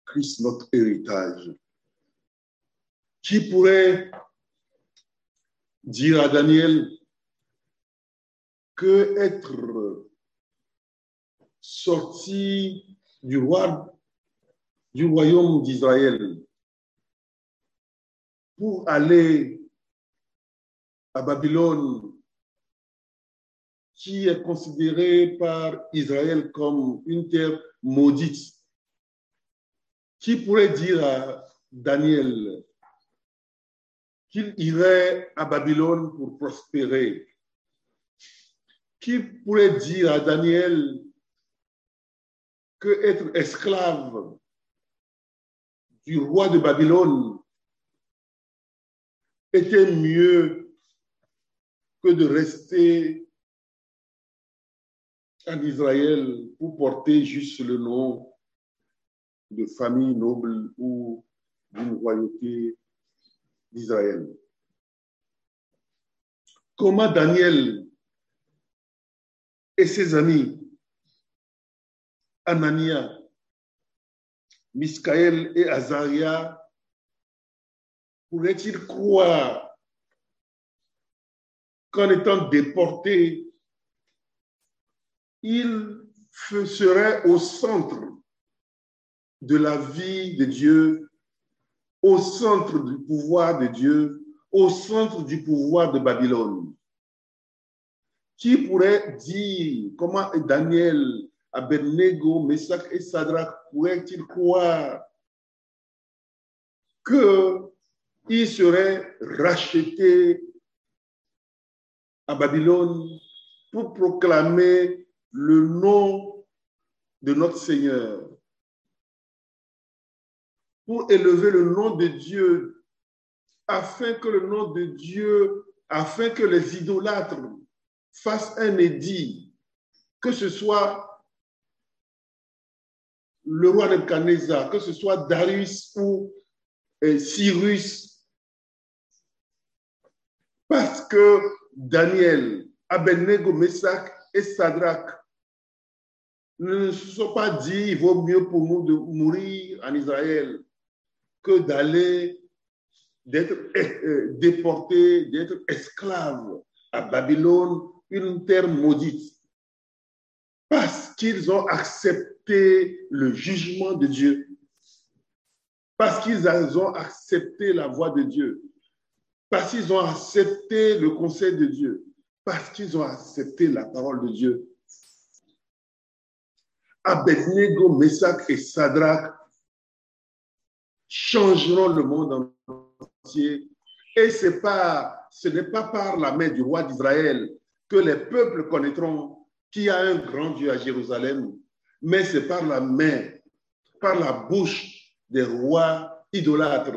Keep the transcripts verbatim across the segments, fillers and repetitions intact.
Christ notre héritage. Qui pourrait dire à Daniel que être sorti du roi du royaume d'Israël pour aller à Babylone, qui est considérée par Israël comme une terre maudite, qui pourrait dire à Daniel qu'il irait à Babylone pour prospérer? Qui pourrait dire à Daniel que être esclave du roi de Babylone était mieux que de rester en Israël pour porter juste le nom de famille noble ou d'une royauté d'Israël? Comment Daniel et ses amis, Anania, Miskaël et Azaria, pourraient-ils croire qu'en étant déportés, ils seraient au centre de la vie de Dieu, au centre du pouvoir de Dieu, au centre du pouvoir de Babylone? Qui pourrait dire comment Daniel, Abednego, Meshach et Sadrach pourraient-ils croire qu'ils seraient rachetés à Babylone pour proclamer le nom de notre Seigneur, pour élever le nom de Dieu, afin que le nom de Dieu, afin que les idolâtres fassent un édit, que ce soit le roi Nebuchadnezzar, que ce soit Darius ou eh, Cyrus, parce que Daniel, Abednego, Meshach et Sadrach ne se sont pas dit il vaut mieux pour nous de mourir en Israël que d'aller, d'être euh, déportés, d'être esclaves à Babylone, une terre maudite, parce qu'ils ont accepté le jugement de Dieu, parce qu'ils ont accepté la voix de Dieu, parce qu'ils ont accepté le conseil de Dieu, parce qu'ils ont accepté la parole de Dieu. Abednego, Meshach et Sadrach changeront le monde entier. Et c'est pas, ce n'est pas par la main du roi d'Israël que les peuples connaîtront qu'il y a un grand Dieu à Jérusalem, mais c'est par la main, par la bouche des rois idolâtres.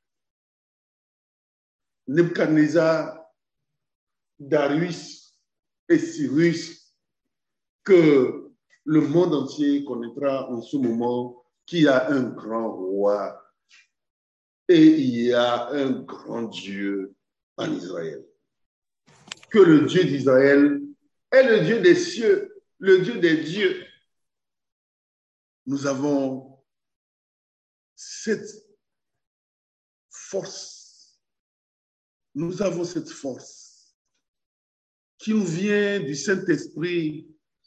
Nebuchadnezzar, Darius et Cyrus, que le monde entier connaîtra en ce moment qu'il y a un grand roi et il y a un grand Dieu en Israël. Que le Dieu d'Israël est le Dieu des cieux, le Dieu des dieux. Nous avons cette force, nous avons cette force qui nous vient du Saint-Esprit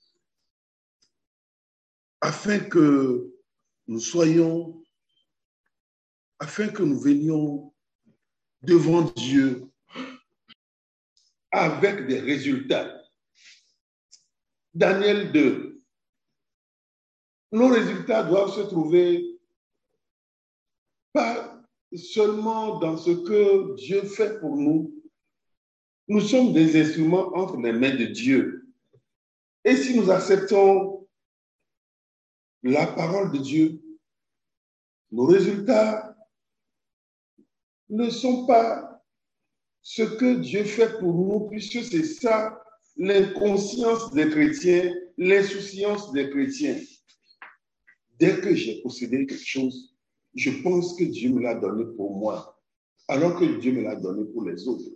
afin que nous soyons, afin que nous venions devant Dieu avec des résultats. Daniel deux. Nos résultats doivent se trouver pas seulement dans ce que Dieu fait pour nous. Nous sommes des instruments entre les mains de Dieu. Et si nous acceptons la parole de Dieu, nos résultats ne sont pas ce que Dieu fait pour nous, puisque c'est ça l'inconscience des chrétiens, l'insouciance des chrétiens. Dès que j'ai possédé quelque chose, je pense que Dieu me l'a donné pour moi, alors que Dieu me l'a donné pour les autres.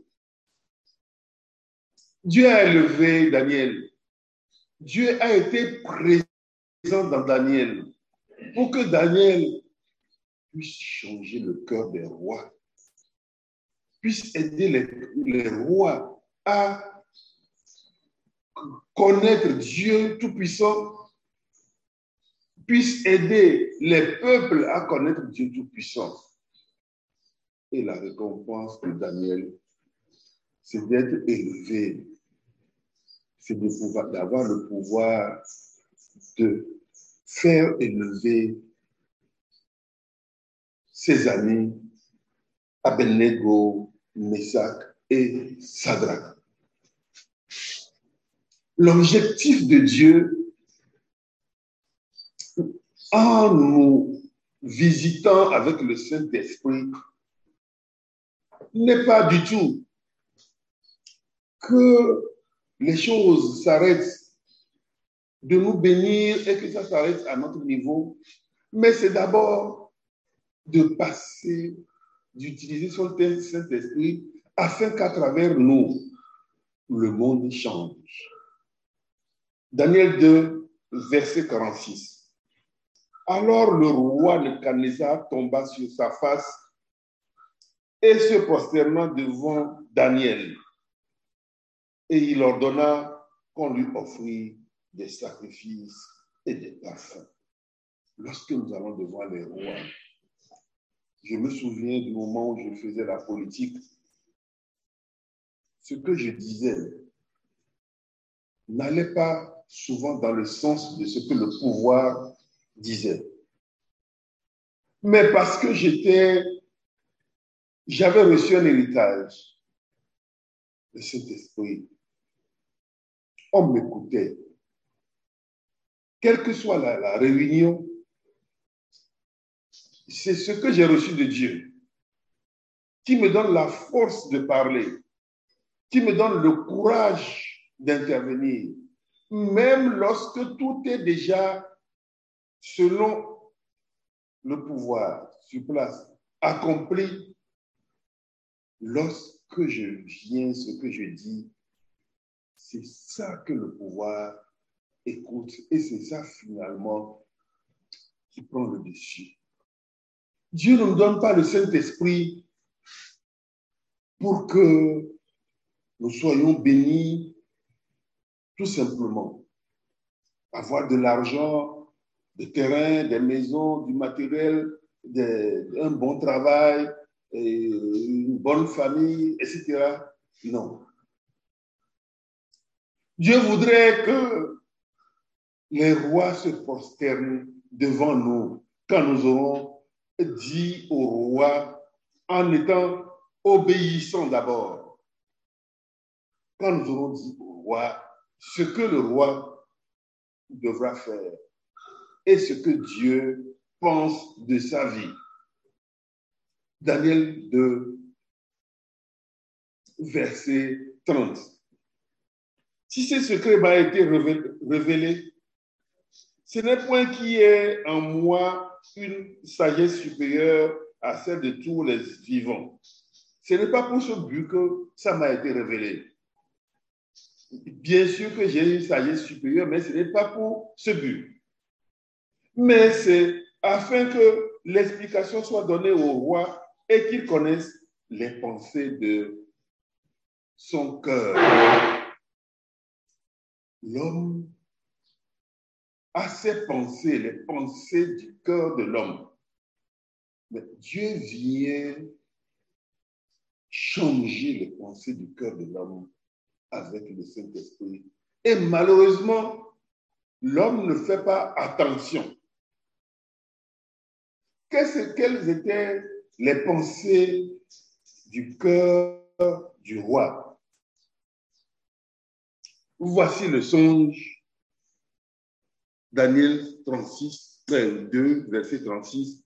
Dieu a élevé Daniel. Dieu a été présent dans Daniel pour que Daniel puisse changer le cœur des rois, puisse aider les, les rois à connaître Dieu Tout-Puissant, puisse aider les peuples à connaître Dieu Tout-Puissant. Et la récompense de Daniel, c'est d'être élevé, c'est de pouvoir, d'avoir le pouvoir de faire élever ses amis Abednego, Meshach et Shadrach. L'objectif de Dieu, en nous visitant avec le Saint-Esprit, n'est pas du tout que les choses s'arrêtent, de nous bénir et que ça s'arrête à notre niveau, mais c'est d'abord de passer, d'utiliser son Saint-Esprit afin qu'à travers nous, le monde change. Daniel deux, verset quarante-six. Alors le roi Nebuchadnezzar tomba sur sa face et se prosternant devant Daniel. Et il ordonna qu'on lui offrit des sacrifices et des parfums. Lorsque nous allons devant les rois, je me souviens du moment où je faisais la politique, ce que je disais n'allait pas souvent dans le sens de ce que le pouvoir disait. Mais parce que j'étais, j'avais reçu un héritage, le Saint-Esprit, on m'écoutait. Quelle que soit la, la réunion, c'est ce que j'ai reçu de Dieu qui me donne la force de parler, qui me donne le courage d'intervenir, même lorsque tout est déjà selon le pouvoir sur place, accompli. Lorsque je viens, ce que je dis, c'est ça que le pouvoir écoute et c'est ça finalement qui prend le dessus. Dieu ne nous donne pas le Saint-Esprit pour que nous soyons bénis tout simplement. Avoir de l'argent, des terrains, des maisons, du matériel, des, un bon travail, et une bonne famille, et cetera. Non. Dieu voudrait que les rois se prosternent devant nous quand nous aurons dit au roi en étant obéissants d'abord. Quand nous aurons dit au roi ce que le roi devra faire et ce que Dieu pense de sa vie. Daniel deux, verset trente. Si ce secret m'a été révélé, ce n'est point qu'il y ait en moi une sagesse supérieure à celle de tous les vivants. Ce n'est pas pour ce but que ça m'a été révélé. Bien sûr que j'ai une sagesse supérieure, mais ce n'est pas pour ce but. Mais c'est afin que l'explication soit donnée au roi et qu'il connaisse les pensées de son cœur. L'homme a ses pensées, les pensées du cœur de l'homme. Mais Dieu vient changer les pensées du cœur de l'homme avec le Saint-Esprit. Et malheureusement, l'homme ne fait pas attention. Qu'est-ce, quelles étaient les pensées du cœur du roi? Voici le songe, Daniel trente-six, deux, verset trente-six.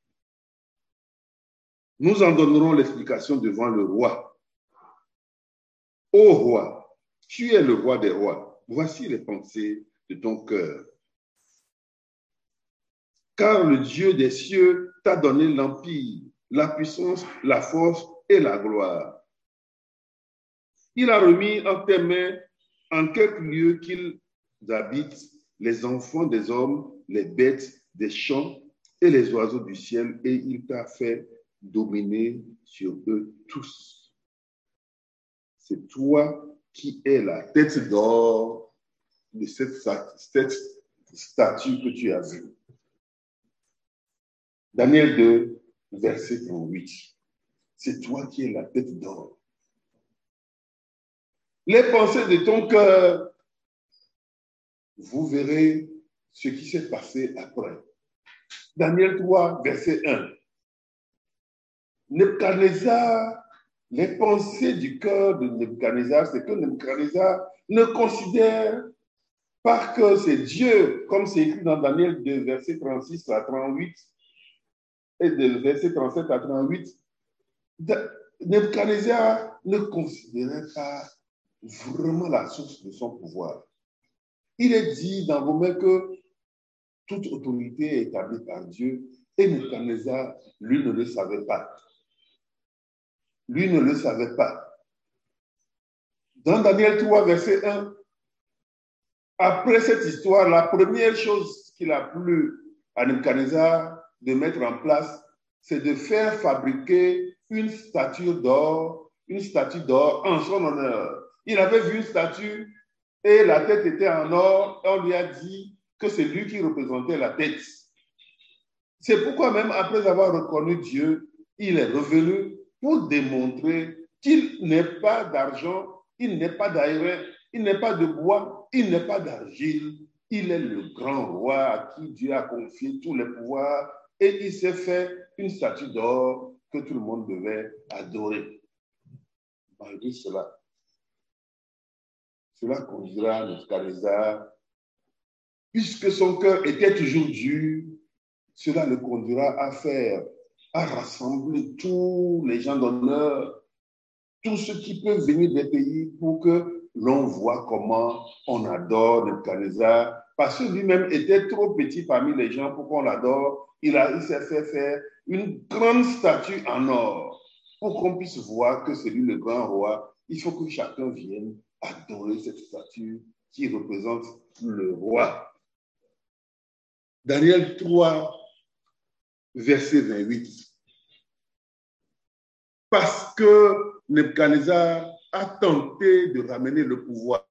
Nous en donnerons l'explication devant le roi. Ô roi, tu es le roi des rois. Voici les pensées de ton cœur. Car le Dieu des cieux t'a donné l'empire, la puissance, la force et la gloire. Il a remis en tes mains, en quelque lieu qu'ils habitent, les enfants des hommes, les bêtes des champs et les oiseaux du ciel, et il t'a fait dominer sur eux tous. C'est toi qui es la tête d'or de cette, cette statue que tu as vue. Daniel deux, verset trente-huit. C'est toi qui es la tête d'or. Les pensées de ton cœur, vous verrez ce qui s'est passé après. Daniel trois, verset un. Nebuchadnezzar, les pensées du cœur de Nebuchadnezzar, c'est que Nebuchadnezzar ne considère pas que c'est Dieu, comme c'est écrit dans Daniel deux, verset trente-six à trente-huit, et de verset trente-sept à trente-huit, Nebuchadnezzar ne considérait pas vraiment la source de son pouvoir. Il est dit dans Romains que toute autorité est établie par Dieu, et Nebuchadnezzar, lui, ne le savait pas. Lui ne le savait pas. Dans Daniel trois, verset un, après cette histoire, la première chose qu'il a plu à Nebuchadnezzar de mettre en place, c'est de faire fabriquer une statue d'or, une statue d'or en son honneur. Il avait vu une statue et la tête était en or, et on lui a dit que c'est lui qui représentait la tête. C'est pourquoi même après avoir reconnu Dieu, il est revenu pour démontrer qu'il n'est pas d'argent, il n'est pas d'airain, il n'est pas de bois, il n'est pas d'argile. Il est le grand roi à qui Dieu a confié tous les pouvoirs et il s'est fait une statue d'or que tout le monde devait adorer. Malgré cela, cela conduira Nebuchadnezzar, puisque son cœur était toujours dur, cela le conduira à faire, à rassembler tous les gens d'honneur, tous ceux qui peuvent venir des pays pour que l'on voit comment on adore Nebuchadnezzar, parce que lui-même était trop petit parmi les gens pour qu'on l'adore. Il, a, il s'est fait faire une grande statue en or pour qu'on puisse voir que c'est lui le grand roi. Il faut que chacun vienne adorer cette statue qui représente le roi. Daniel trois, verset vingt-huit. Parce que Nebuchadnezzar a tenté de ramener le pouvoir,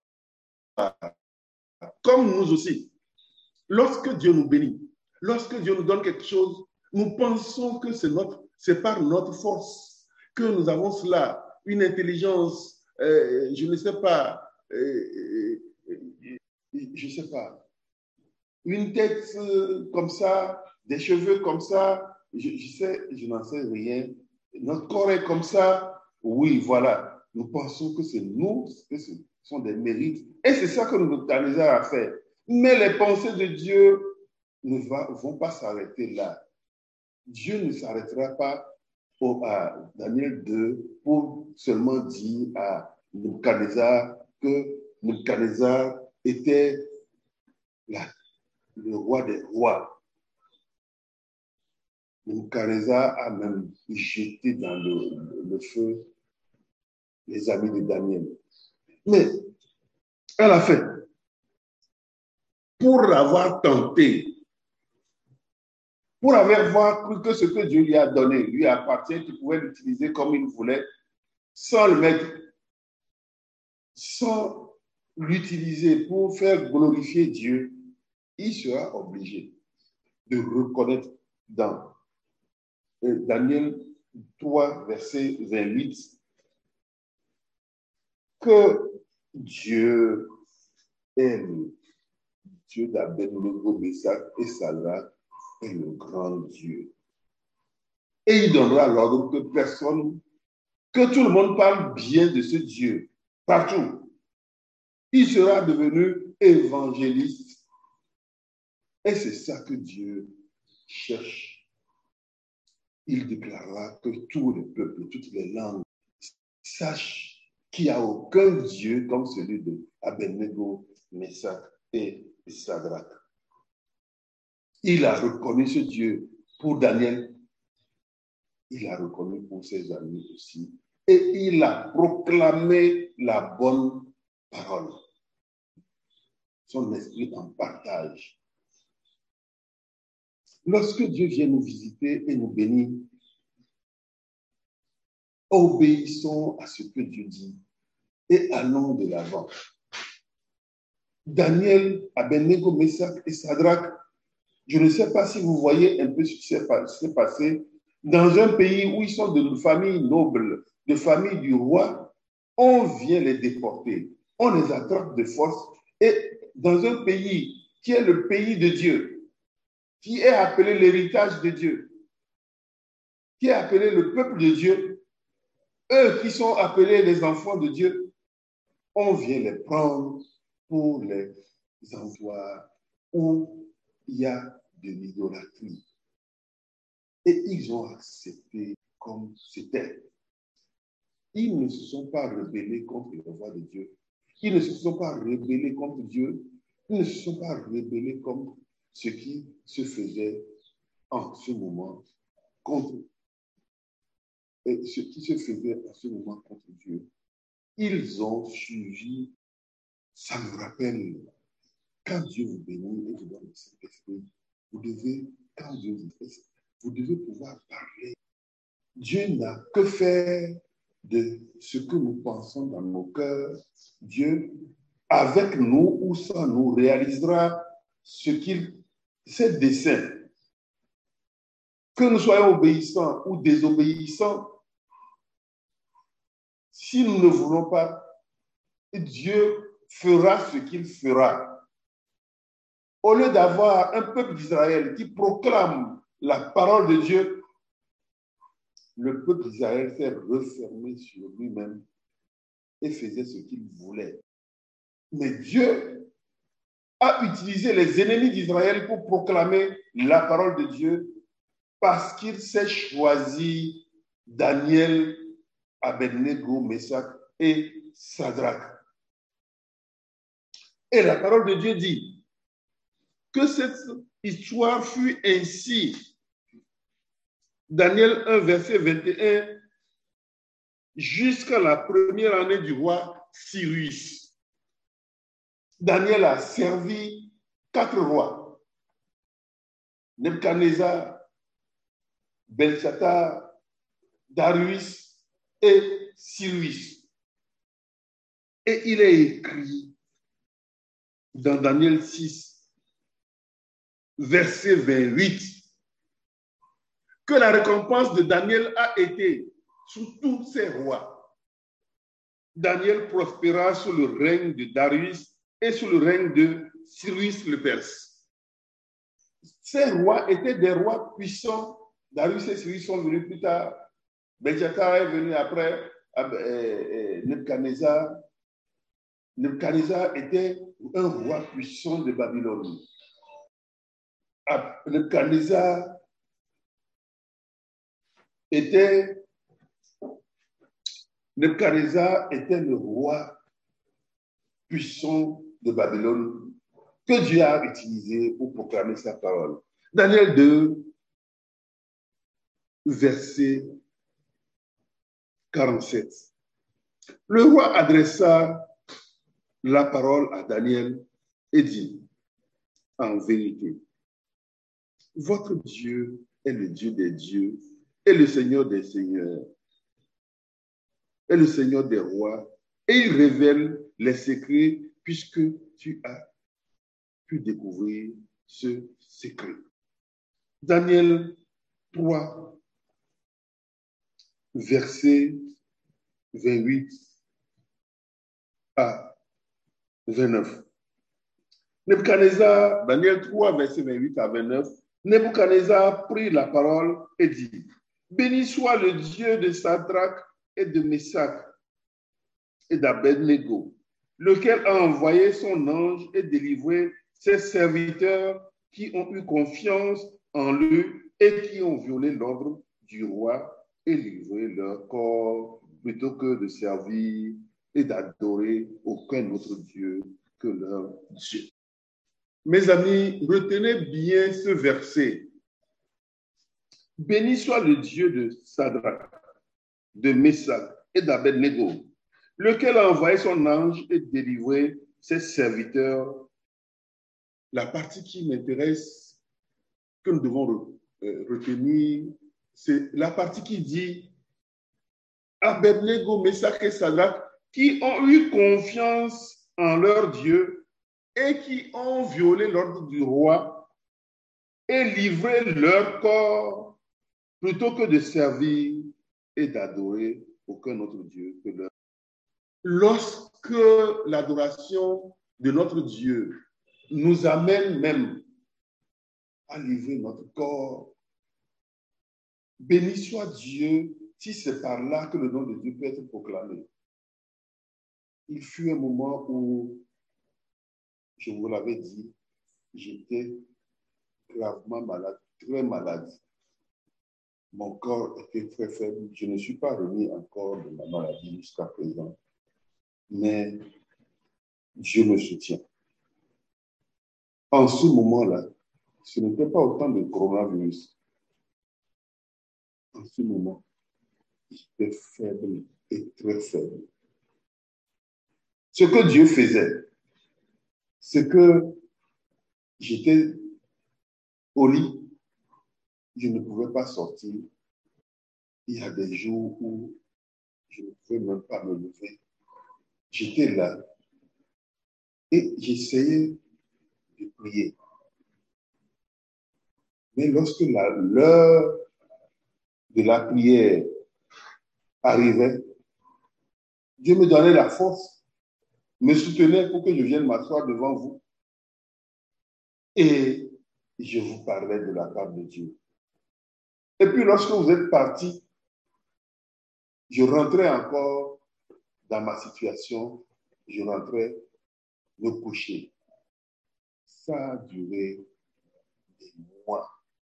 comme nous aussi. Lorsque Dieu nous bénit, lorsque Dieu nous donne quelque chose, nous pensons que c'est notre, c'est par notre force que nous avons cela, une intelligence, euh, je ne sais pas, euh, je ne sais pas, une tête euh, comme ça, des cheveux comme ça, je, je sais, je n'en sais rien. Notre corps est comme ça, oui, voilà. Nous pensons que c'est nous, que ce sont des mérites. Et c'est ça que Nebuchadnezzar a fait. Mais les pensées de Dieu ne va, vont pas s'arrêter là. Dieu ne s'arrêtera pas au, à Daniel deux pour seulement dire à Nebuchadnezzar que Nebuchadnezzar était la, le roi des rois. Nebuchadnezzar a même jeté dans le, le feu les amis de Daniel. Mais elle a fait, pour avoir tenté, pour avoir cru que ce que Dieu lui a donné lui appartient, qu'il pouvait l'utiliser comme il voulait, sans le mettre, sans l'utiliser pour faire glorifier Dieu, il sera obligé de reconnaître dans Daniel trois, verset vingt-huit, que Dieu est le Dieu d'Abed-Nego, Meshach et Shadrach est le grand Dieu. Et il donnera l'ordre que personne, que tout le monde parle bien de ce Dieu, partout. Il sera devenu évangéliste. Et c'est ça que Dieu cherche. Il déclarera que tous les peuples, toutes les langues sachent qu'il n'y a aucun Dieu comme celui de Abed-Nego, Meshach et Shadrach. Il a reconnu ce Dieu pour Daniel. Il a reconnu pour ses amis aussi. Et il a proclamé la bonne parole. Son esprit en partage. Lorsque Dieu vient nous visiter et nous bénir, obéissons à ce que Dieu dit et allons de l'avant. Daniel, Abednego, Meshach et Shadrach, je ne sais pas si vous voyez un peu ce qui s'est passé dans un pays où ils sont de familles nobles, de familles du roi, on vient les déporter, on les attrape de force et dans un pays qui est le pays de Dieu, qui est appelé l'héritage de Dieu, qui est appelé le peuple de Dieu, eux qui sont appelés les enfants de Dieu, on vient les prendre pour les endroits où il y a de l'idolâtrie. Et ils ont accepté comme c'était. Ils ne se sont pas rebellés contre la voix de Dieu. Ils ne se sont pas rebellés contre Dieu. Ils ne se sont pas rebellés contre ce qui se faisait en ce moment contre et ce qui se faisait en ce moment contre Dieu. Ils ont suivi. Ça me rappelle, quand Dieu vous bénit et vous donne le Saint-Esprit, vous devez, quand Dieu vous fait, vous devez pouvoir parler. Dieu n'a que faire de ce que nous pensons dans nos cœurs. Dieu, avec nous ou sans nous, réalisera ce qu'il, ses desseins. Que nous soyons obéissants ou désobéissants, si nous ne voulons pas, Dieu fera ce qu'il fera. Au lieu d'avoir un peuple d'Israël qui proclame la parole de Dieu, le peuple d'Israël s'est refermé sur lui-même et faisait ce qu'il voulait. Mais Dieu a utilisé les ennemis d'Israël pour proclamer la parole de Dieu parce qu'il s'est choisi Daniel, Abednego, Meshach et Shadrach. Et la parole de Dieu dit que cette histoire fut ainsi. Daniel un, verset vingt et un, jusqu'à la première année du roi Cyrus. Daniel a servi quatre rois. Nebuchadnezzar, Belshazzar, Darius et Cyrus. Et il est écrit dans Daniel six, verset vingt-huit, que la récompense de Daniel a été sous tous ces rois. Daniel prospéra sous le règne de Darius et sous le règne de Cyrus le Perse. Ces rois étaient des rois puissants. Darius et Cyrus sont venus plus tard. Belshazzar est venu après. Nebuchadnezzar. Nebuchadnezzar était un roi puissant de Babylone. Nebuchadnezzar était, Nebuchadnezzar était le roi puissant de Babylone que Dieu a utilisé pour proclamer sa parole. Daniel deux, verset quarante-sept. Le roi adressa la parole à Daniel et dit, en vérité, votre Dieu est le Dieu des dieux et le Seigneur des seigneurs et le Seigneur des rois, et il révèle les secrets puisque tu as pu découvrir ce secret. Daniel trois, verset vingt-huit à vingt-neuf. Nebuchadnezzar, Daniel trois, verset vingt-huit à vingt-neuf, Nebuchadnezzar prit la parole et dit, béni soit le Dieu de Shadrach et de Meshach et d'Abednego, lequel a envoyé son ange et délivré ses serviteurs qui ont eu confiance en lui et qui ont violé l'ordre du roi et livré leur corps plutôt que de servir et d'adorer aucun autre Dieu que leur Dieu. Mes amis, retenez bien ce verset. Béni soit le Dieu de Shadrach, de Meshach et d'Abednego, lequel a envoyé son ange et délivré ses serviteurs. La partie qui m'intéresse, que nous devons retenir, c'est la partie qui dit Abednego, Meshach et Shadrach, qui ont eu confiance en leur Dieu et qui ont violé l'ordre du roi et livré leur corps plutôt que de servir et d'adorer aucun autre Dieu que leur. Lorsque l'adoration de notre Dieu nous amène même à livrer notre corps, béni soit Dieu si c'est par là que le nom de Dieu peut être proclamé. Il fut un moment où, je vous l'avais dit, j'étais gravement malade, très malade. Mon corps était très faible. Je ne suis pas remis encore de ma maladie jusqu'à présent. Mais Dieu me soutient. En ce moment-là, ce n'était pas autant de coronavirus. En ce moment, j'étais faible et très faible. Ce que Dieu faisait, c'est que j'étais au lit, je ne pouvais pas sortir. Il y a des jours où je ne pouvais même pas me lever. J'étais là et j'essayais de prier. Mais lorsque l'heure de la prière arrivait, Dieu me donnait la force, me soutenait pour que je vienne m'asseoir devant vous. Et je vous parlais de la part de Dieu. Et puis lorsque vous êtes partis, je rentrais encore dans ma situation, je rentrais me coucher. Ça a duré des mois.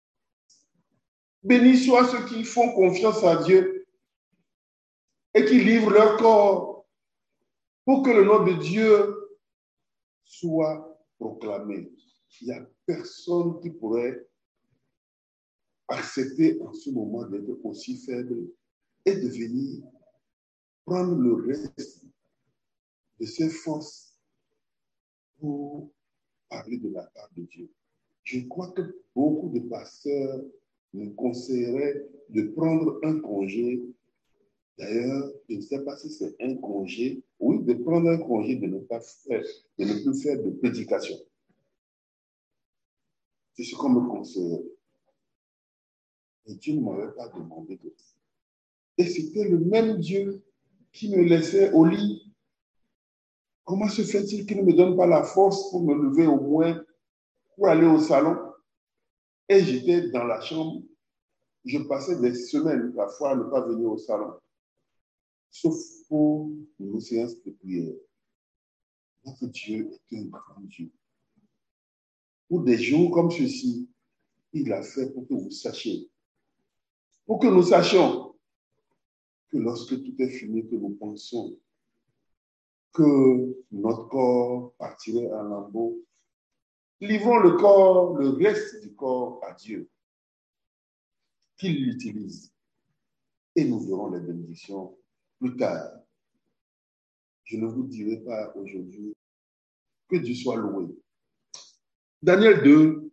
Bénis soient ceux qui font confiance à Dieu et qui livrent leur corps pour que le nom de Dieu soit proclamé. Il n'y a personne qui pourrait accepter en ce moment d'être aussi faible et de venir prendre le reste de ses forces pour parler de la part de Dieu. Je crois que beaucoup de pasteurs nous conseilleraient de prendre un congé. D'ailleurs, je ne sais pas si c'est un congé. Oui, de prendre un congé de ne pas faire, de ne plus faire de prédication. C'est ce qu'on me conseillerait. Et Dieu ne m'avait pas demandé de ça. Et c'était le même Dieu qui me laissait au lit. Comment se fait-il qu'il ne me donne pas la force pour me lever au moins, pour aller au salon? Et j'étais dans la chambre. Je passais des semaines parfois à ne pas venir au salon. Sauf pour nos séances de prière. Notre Dieu est un grand Dieu. Pour des jours comme ceci, il a fait pour que vous sachiez. Pour que nous sachions que lorsque tout est fini, que nous pensons que notre corps partirait en lambeaux, livrons le corps, le reste du corps à Dieu, qu'il l'utilise. Et nous verrons les bénédictions plus tard. Je ne vous dirai pas aujourd'hui que Dieu soit loué. Daniel deux,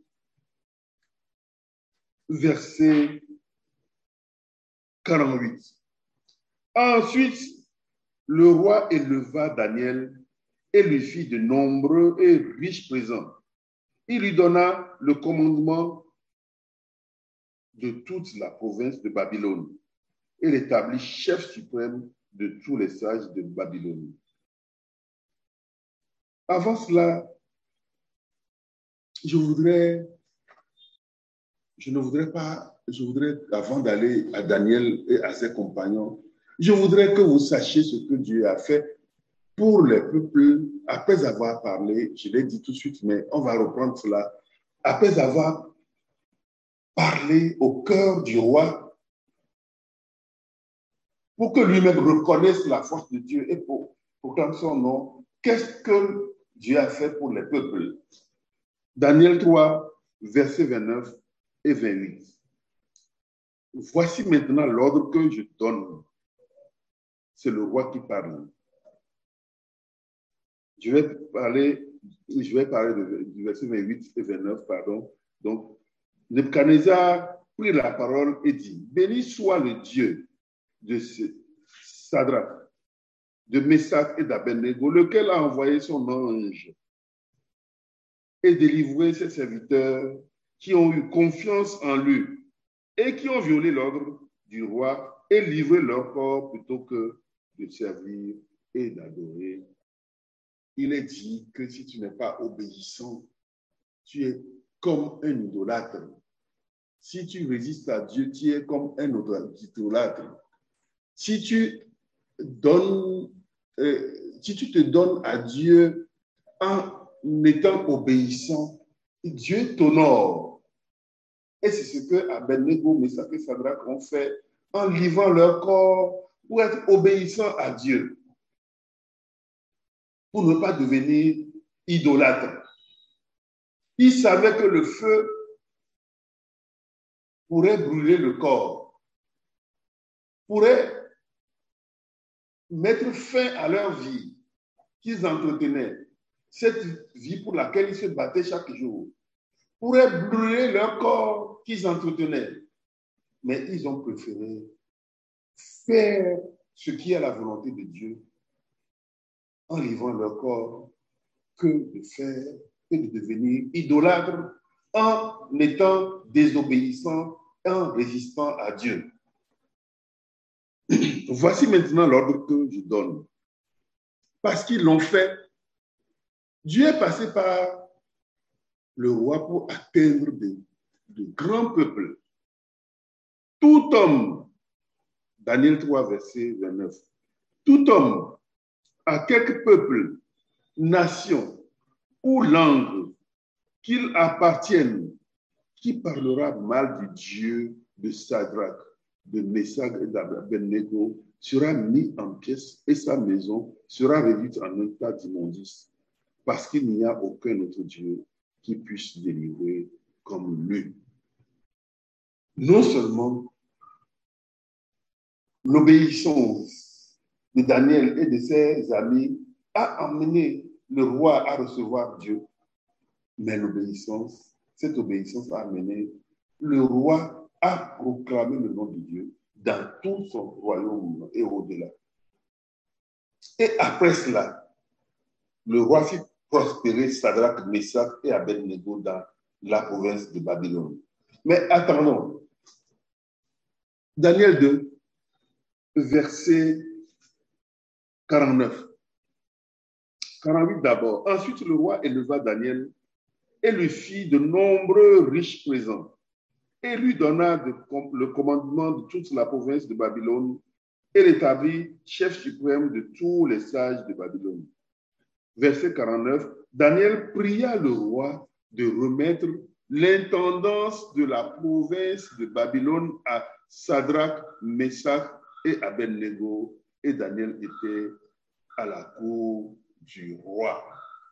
verset quarante-huit. Ensuite, le roi éleva Daniel et lui fit de nombreux et riches présents. Il lui donna le commandement de toute la province de Babylone et l'établit chef suprême de tous les sages de Babylone. Avant cela, je voudrais, je ne voudrais pas, je voudrais, avant d'aller à Daniel et à ses compagnons, je voudrais que vous sachiez ce que Dieu a fait pour les peuples, après avoir parlé, je l'ai dit tout de suite, mais on va reprendre cela, après avoir parlé au cœur du roi, pour que lui-même reconnaisse la force de Dieu et pour proclamer son nom, qu'est-ce que Dieu a fait pour les peuples? Daniel trois, versets vingt-neuf et vingt-huit. Voici maintenant l'ordre que je donne. C'est le roi qui parle. Je vais parler, je vais parler de, du verset vingt-huit et vingt-neuf, pardon. Donc, Nebuchadnezzar prit la parole et dit, béni soit le Dieu de Sadrach, de Meshach et d'Abednego, lequel a envoyé son ange et délivré ses serviteurs qui ont eu confiance en lui et qui ont violé l'ordre du roi et livré leur corps plutôt que de servir et d'adorer. Il est dit que si tu n'es pas obéissant, tu es comme un idolâtre. Si tu résistes à Dieu, tu es comme un idolâtre. Si tu donnes, euh, si tu te donnes à Dieu en étant obéissant, Dieu t'honore. Et c'est ce que Abednego, Meshach et Sadrach ont fait en livrant leur corps pour être obéissants à Dieu, pour ne pas devenir idolâtres. Ils savaient que le feu pourrait brûler le corps, pourrait mettre fin à leur vie qu'ils entretenaient, cette vie pour laquelle ils se battaient chaque jour, pourrait brûler leur corps qu'ils entretenaient. Mais ils ont préféré faire ce qui est la volonté de Dieu en livrant leur corps que de faire, que de devenir idolâtres en étant désobéissants, en résistant à Dieu. Voici maintenant l'ordre que je donne. Parce qu'ils l'ont fait, Dieu est passé par le roi pour atteindre de, de grands peuples. Tout homme, Daniel trois, verset vingt-neuf, tout homme à quelque peuple, nation ou langue qu'il appartienne, qui parlera mal du Dieu de Sadrach, de Meshach et d'Abednego sera mis en pièces et sa maison sera réduite en un tas d'immondices, parce qu'il n'y a aucun autre Dieu qui puisse délivrer comme lui. Non seulement l'obéissance de Daniel et de ses amis a amené le roi à recevoir Dieu, mais l'obéissance, cette obéissance a amené le roi à proclamer le nom de Dieu dans tout son royaume et au-delà. Et après cela, le roi fit prospérer Sadrach, Meshach et Abednego dans la province de Babylone. Mais attendons. Daniel deux, verset quarante-neuf. quarante-huit d'abord. Ensuite, le roi éleva Daniel et lui fit de nombreux riches présents et lui donna de, le commandement de toute la province de Babylone et l'établit chef suprême de tous les sages de Babylone. Verset quarante-neuf, Daniel pria le roi de remettre l'intendance de la province de Babylone à Sadrach, Meshach et Abednego, et Daniel était à la cour du roi.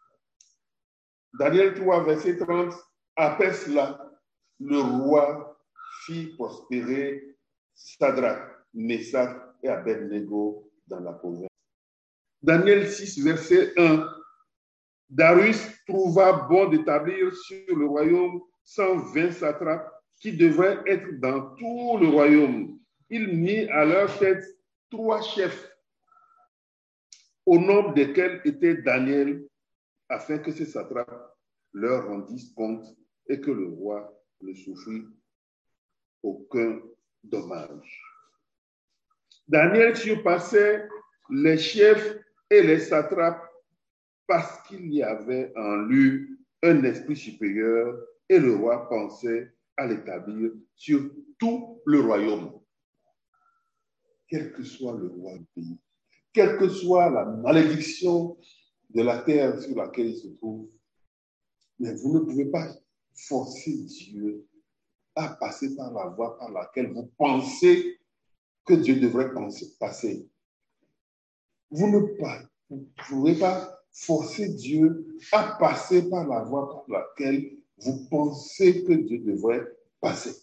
Daniel trois, verset trente, après cela, le roi fit prospérer Sadrach, Meshach et Abednego dans la province. Daniel six, verset un, Darius trouva bon d'établir sur le royaume cent vingt satrapes qui devraient être dans tout le royaume. Il mit à leur tête trois chefs, au nombre desquels était Daniel, afin que ces satrapes leur rendissent compte et que le roi ne souffrit aucun dommage. Daniel surpassait les chefs et les satrapes parce qu'il y avait en lui un esprit supérieur et le roi pensait à l'établir sur tout le royaume. Quel que soit le roi du pays, quelle que soit la malédiction de la terre sur laquelle il se trouve, mais vous ne pouvez pas forcer Dieu à passer par la voie par laquelle vous pensez que Dieu devrait passer. Vous ne pouvez pas forcer Dieu à passer par la voie par laquelle vous pensez que Dieu devrait passer.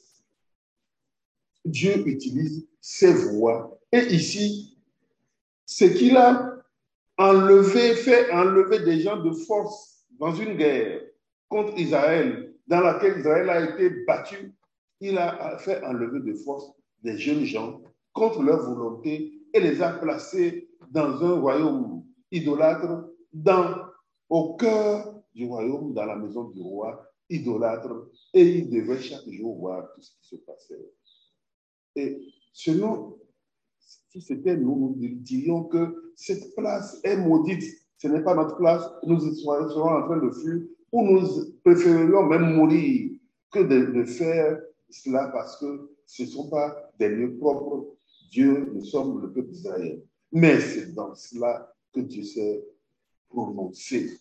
Dieu utilise ses voies. Et ici, ce qu'il a enlevé, fait enlever des gens de force dans une guerre contre Israël, dans laquelle Israël a été battu, il a fait enlever de force des jeunes gens contre leur volonté et les a placés dans un royaume idolâtre, dans, au cœur du royaume, dans la maison du roi idolâtre, et ils devaient chaque jour voir tout ce qui se passait. Et selon, si c'était nous, nous dirions que cette place est maudite. Ce n'est pas notre place, nous serons en train de fuir, ou nous préférerions même mourir que de, de faire cela parce que ce ne sont pas des lieux propres. Dieu, nous sommes le peuple d'Israël. Mais c'est dans cela que Dieu s'est prononcé.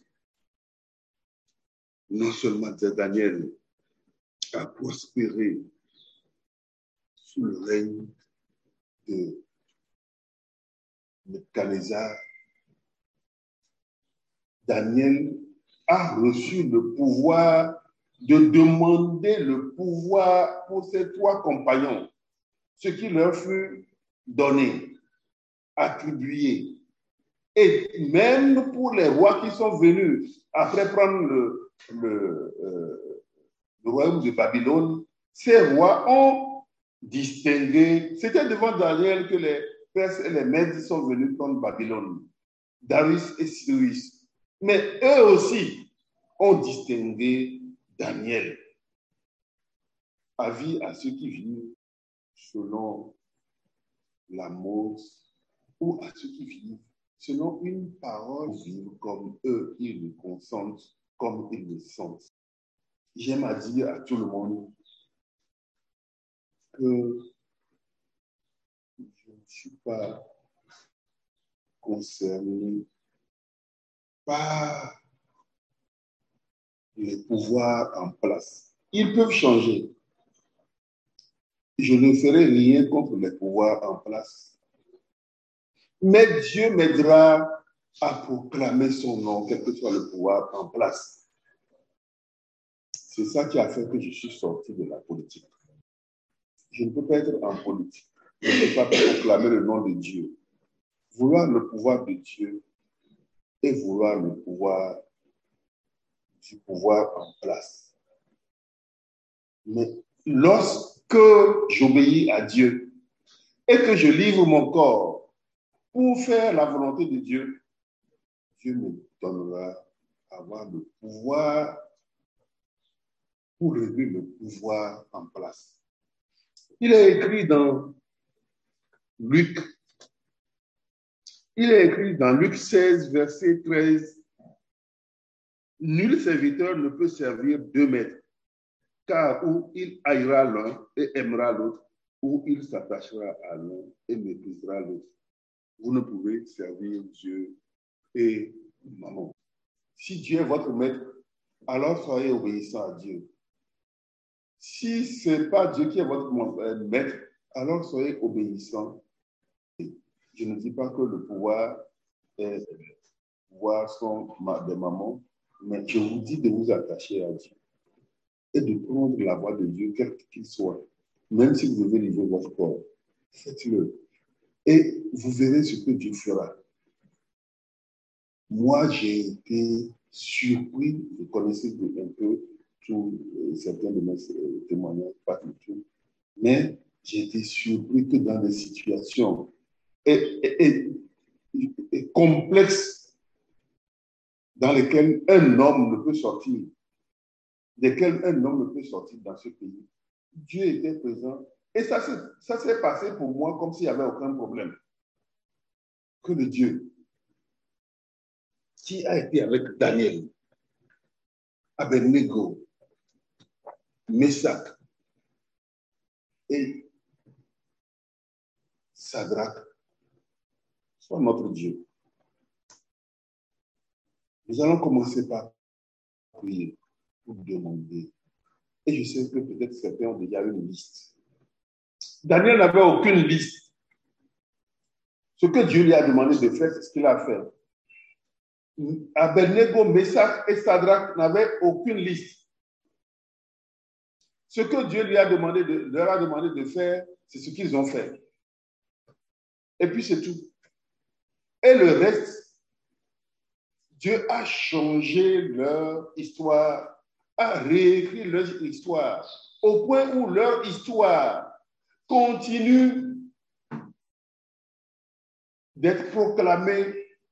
Non seulement Daniel a prospéré sous le règne de Nebuchadnezzar, Daniel a reçu le pouvoir de demander le pouvoir pour ses trois compagnons, ce qui leur fut donné, attribué. Et même pour les rois qui sont venus après prendre le, le, euh, le royaume de Babylone, ces rois ont distingué. C'était devant Daniel que les Perses et les Mèdes sont venus prendre Babylone, Darius et Cyrus. Mais eux aussi ont distingué Daniel. Avis à ceux qui vivent selon la mode ou à ceux qui vivent selon une parole, vivre comme eux, ils le consentent, comme ils le sentent. J'aime à dire à tout le monde que je ne suis pas concerné par les pouvoirs en place. Ils peuvent changer. Je ne ferai rien contre les pouvoirs en place. Mais Dieu m'aidera à proclamer son nom, quel que soit le pouvoir en place. C'est ça qui a fait que je suis sorti de la politique. Je ne peux pas être en politique. Je ne peux pas proclamer le nom de Dieu. Vouloir le pouvoir de Dieu et vouloir le pouvoir du pouvoir en place. Mais lorsque j'obéis à Dieu et que je livre mon corps pour faire la volonté de Dieu, Dieu me donnera avoir le pouvoir pour régler le pouvoir en place. Il est écrit dans Luc, il est écrit dans Luc seize, verset treize, « Nul serviteur ne peut servir deux maîtres, car ou il haïra l'un et aimera l'autre, ou il s'attachera à l'un et méprisera l'autre. Vous ne pouvez servir Dieu et maman. » Si Dieu est votre maître, alors soyez obéissant à Dieu. Si ce n'est pas Dieu qui est votre maître, alors soyez obéissant. Je ne dis pas que le pouvoir est le pouvoir sont des mamans, mais je vous dis de vous attacher à Dieu et de prendre la voie de Dieu, quel qu'il soit. Même si vous devez livrer votre corps, faites-le. Et vous verrez ce que Dieu fera. Moi, j'ai été surpris, vous connaissez un peu tous euh, certains de mes euh, témoignages, pas du tout, mais j'ai été surpris que dans des situations et, et, et, et complexes dans lesquelles un homme ne peut sortir, desquelles un homme ne peut sortir dans ce pays, Dieu était présent. Et ça, ça s'est passé pour moi comme s'il n'y avait aucun problème. Que le Dieu qui a été avec Daniel, Abednego, Meshach et Sadrach soit notre Dieu. Nous allons commencer par prier pour demander. Et je sais que peut-être certains ont déjà une liste. Daniel n'avait aucune liste. Ce que Dieu lui a demandé de faire, c'est ce qu'il a fait. Abednego, Meshach et Sadrach n'avaient aucune liste. Ce que Dieu lui a demandé de, leur a demandé de faire, c'est ce qu'ils ont fait. Et puis c'est tout. Et le reste, Dieu a changé leur histoire à réécrire leur histoire, au point où leur histoire continue d'être proclamée.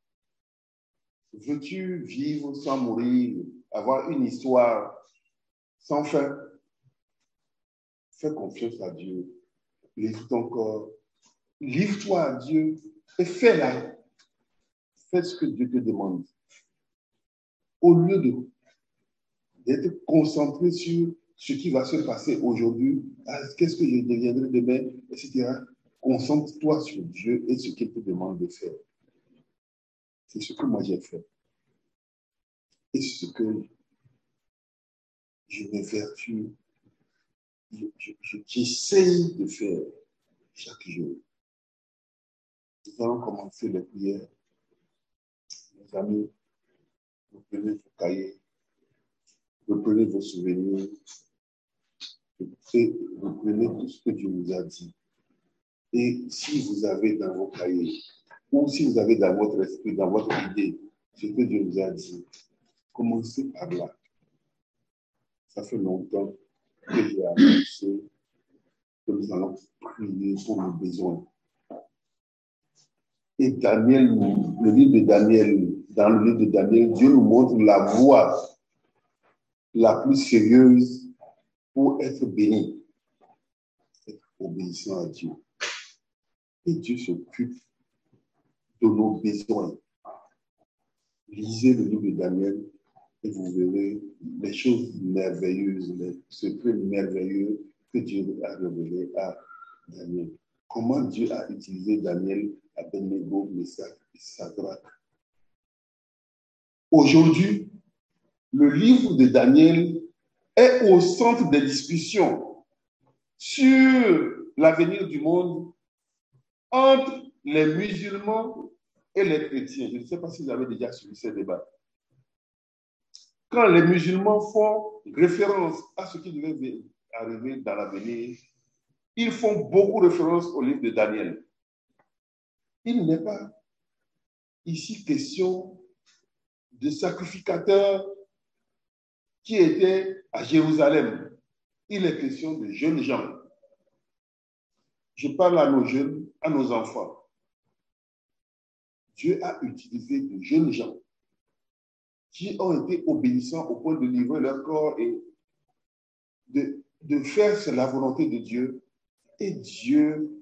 Veux-tu vivre sans mourir, avoir une histoire sans fin? Fais confiance à Dieu. Livre ton corps. Livre-toi à Dieu et fais-la. Fais ce que Dieu te demande. Au lieu de, d'être concentré sur ce qui va se passer aujourd'hui, qu'est-ce que je deviendrai demain, et cetera. Concentre-toi sur Dieu et ce qu'il te demande de faire. C'est ce que moi j'ai fait. Et ce que je m'évertue, j'essaye de faire chaque jour. Nous allons commencer les prières. Mes amis, vous prenez vos cahiers, vous prenez vos souvenirs, vous prenez tout ce que Dieu vous a dit. Et si vous avez dans vos cahiers, ou si vous avez dans votre esprit, dans votre idée, ce que Dieu vous a dit, commencez par là. Ça fait longtemps que j'ai annoncé que nous allons prier pour nos besoins. Et Daniel, le livre de Daniel, dans le livre de Daniel, Dieu nous montre la voie la plus sérieuse pour être béni, être obéissant à Dieu. Et Dieu s'occupe de nos besoins. Lisez le livre de Daniel et vous verrez les choses merveilleuses, les secrets merveilleux que Dieu a révélés à Daniel. Comment Dieu a utilisé Daniel, Abednego, Meshach et Shadrach. Aujourd'hui, le livre de Daniel est au centre des discussions sur l'avenir du monde entre les musulmans et les chrétiens. Je ne sais pas si vous avez déjà suivi ces débats. Quand les musulmans font référence à ce qui devait arriver dans l'avenir, ils font beaucoup référence au livre de Daniel. Il n'est pas ici question de sacrificateurs qui étaient à Jérusalem. Il est question de jeunes gens. Je parle à nos jeunes, à nos enfants. Dieu a utilisé de jeunes gens qui ont été obéissants au point de livrer leur corps et de, de faire la volonté de Dieu. Et Dieu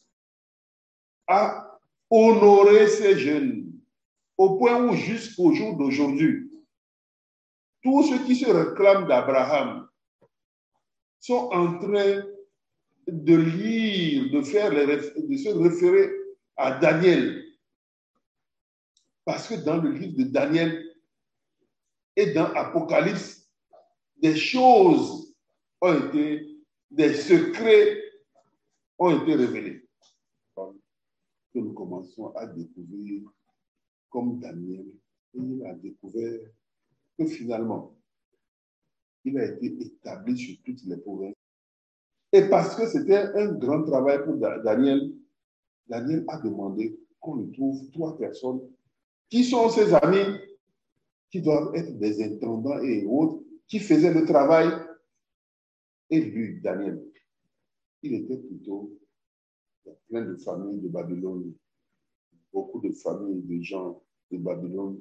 a honoré ces jeunes au point où jusqu'au jour d'aujourd'hui, tous ceux qui se réclament d'Abraham sont en train de lire, de, faire les, de se référer à Daniel. Parce que dans le livre de Daniel et dans Apocalypse, des choses ont été, des secrets ont été révélés. Que nous commençons à découvrir comme Daniel, il a découvert que finalement, il a été établi sur toutes les provinces. Et parce que c'était un grand travail pour Daniel, Daniel a demandé qu'on lui trouve trois personnes qui sont ses amis, qui doivent être des intendants et autres, qui faisaient le travail. Et lui, Daniel, il était plutôt, il y a plein de familles de Babylone, beaucoup de familles de gens de Babylone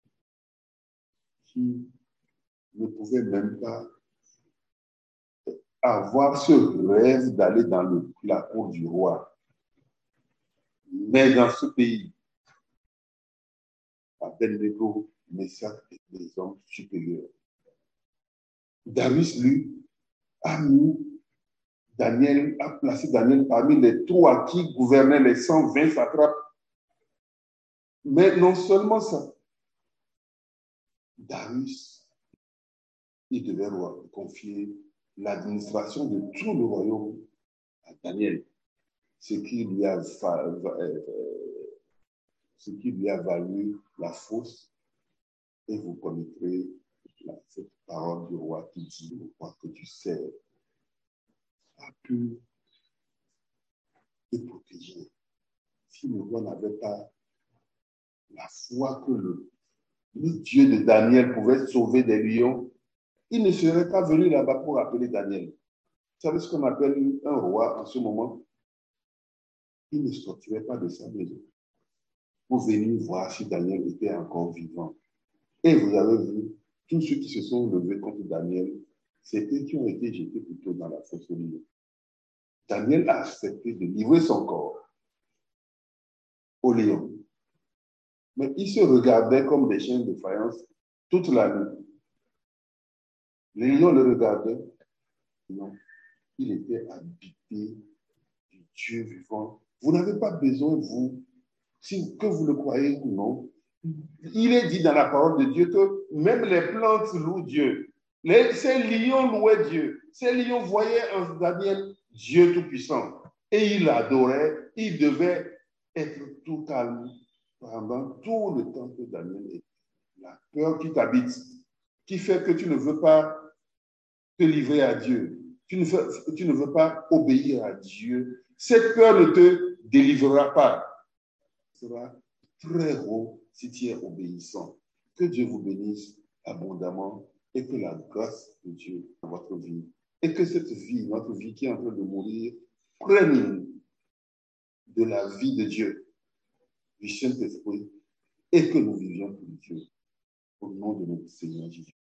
qui ne pouvaient même pas avoir ce rêve d'aller dans le, la cour du roi. Mais dans ce pays, Abednego, Meshach et des hommes supérieurs. Darius, lui, a mis Daniel, a placé Daniel parmi les trois qui gouvernaient les cent vingt satrapes. Mais non seulement ça, Darius, il devait confier l'administration de tout le royaume à Daniel, ce qui lui a, ce qui lui a valu la fausse. Et vous connaîtrez la, cette parole du roi qui dit, le roi que tu sers a pu te protéger. Si le roi n'avait pas la foi que le, le Dieu de Daniel pouvait sauver des lions, il ne serait pas venu là-bas pour appeler Daniel. Vous savez ce qu'on appelle un roi en ce moment? Il ne sortirait pas de sa maison pour venir voir si Daniel était encore vivant. Et vous avez vu, tous ceux qui se sont levés contre Daniel, c'est eux qui ont été jetés plutôt dans la fosse aux lions. Daniel a accepté de livrer son corps au lion. Mais il se regardait comme des chiens de faïence toute la nuit. Les lions le regardaient. Non, il était habité du Dieu vivant. Vous n'avez pas besoin, vous, si, que vous le croyez ou non. Il est dit dans la parole de Dieu que même les plantes louent Dieu. Les, ces lions louaient Dieu. Ces lions voyaient un Daniel, Dieu Tout-Puissant. Et il l'adorait. Il devait être tout calme pendant tout le temps que Daniel était. La peur qui t'habite, qui fait que tu ne veux pas te livrer à Dieu. Tu ne veux, tu ne veux pas obéir à Dieu. Cette peur ne te délivrera pas. Ce sera très haut si tu es obéissant. Que Dieu vous bénisse abondamment et que la grâce de Dieu dans votre vie et que cette vie, notre vie qui est en train de mourir, prenne de la vie de Dieu, du Saint-Esprit, et que nous vivions pour Dieu. Au nom de notre Seigneur Jésus.